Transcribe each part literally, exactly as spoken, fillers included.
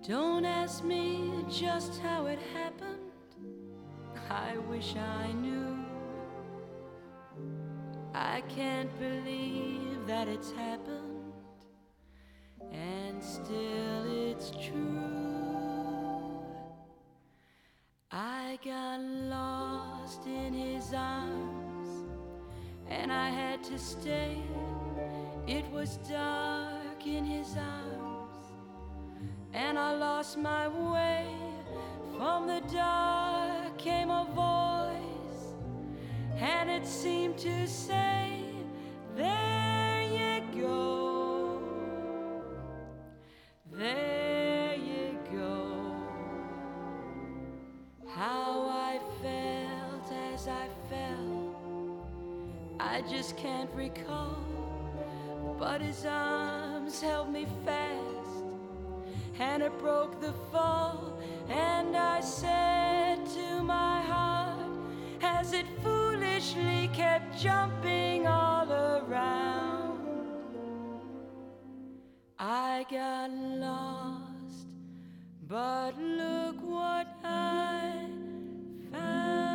Don't ask me just how it happened. I wish I knew. I can't believe that it's happened, and still it's true. I got lost in his arms, and I had to stay. It was dark in his arms, and I lost my way. From the dark came a voice, and it seemed to say, there you go, there you go. How I felt as I fell, I just can't recall, but his arms held me fast, and it broke the fall. And I said to my heart, as it foolishly kept jumping all around, I got lost, but look what I found.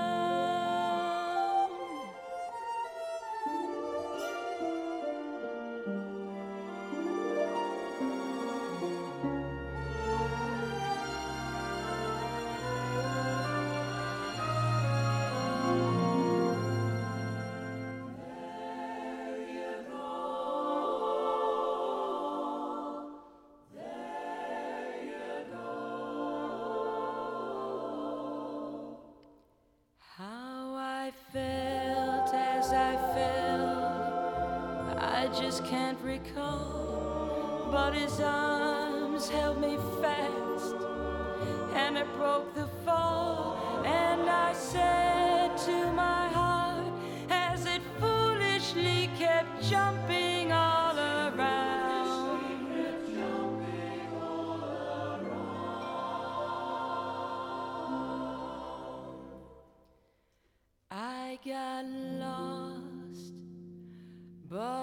How I felt as I fell, I just can't recall, but his arms held me fast, and it broke the fall. And I said to my heart, as it foolishly kept jumping all around, I got lost, but